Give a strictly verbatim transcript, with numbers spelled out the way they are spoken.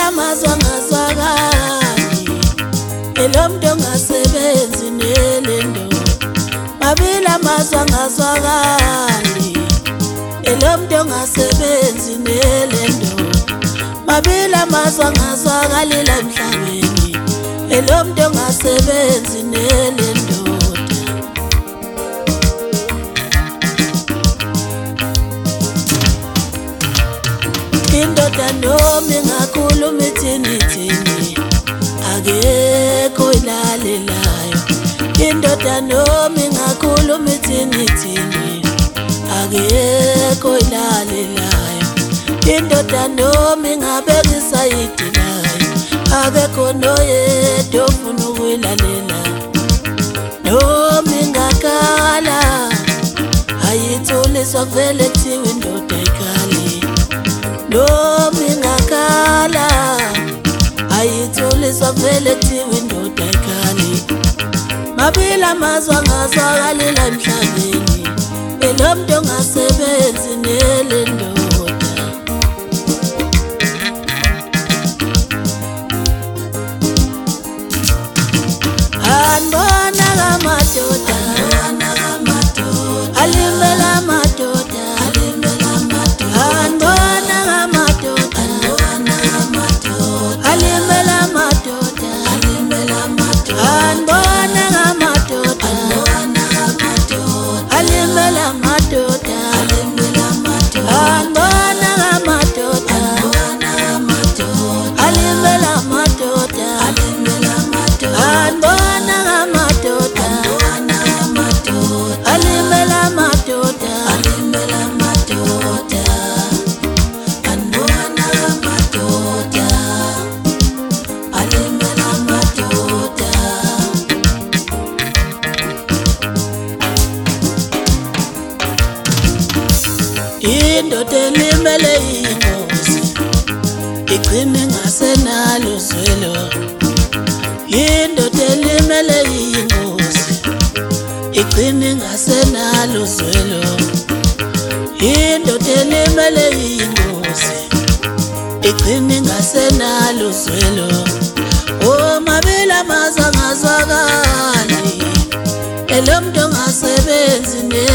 Mabila mazwa ngazwakali elomntu ongasebenzi nelendo. Mabila mazwa ngazwakali elomntu ongasebenzi nelendo. Mabila mazwa ngazwakali la emhlabeni elomntu ongasebenzi nelendo. Indoda noma ingakhuluma ithini ithini akekho ilalelayo. Indoda noma ingakhuluma ithini ithini akekho ilalelayo. Indoda noma ingabeka isayidi layo akekho noyedwa ofuna ukuyilalela. Noma ingakhala ayithuliswa kuvele kuthiwa indoda ayikhali. Noma ingakhala ayithuliswa kuvele kuthiwa indoda ayikhali. Mabila mazwa ngazwakali la emhlabeni elomntu ongasebenzi nelendo. Anibona kamadoda alimela amadoda. Anibona kamadoda alimela amadoda. Anibona kamadoda alimela amadoda. Anibona kamadoda alimela amadoda. Anibona kamadoda alimela amadoda. Indoda elimele ingozi igcine ingasenalo uzwelo. Indoda elimele ingozi igcine ingasenalo uzwelo. Indoda elimele ingozi igcine ingasenalo uzwelo. Oh mabila mazwa ngazwakali elomntu ongasebenzi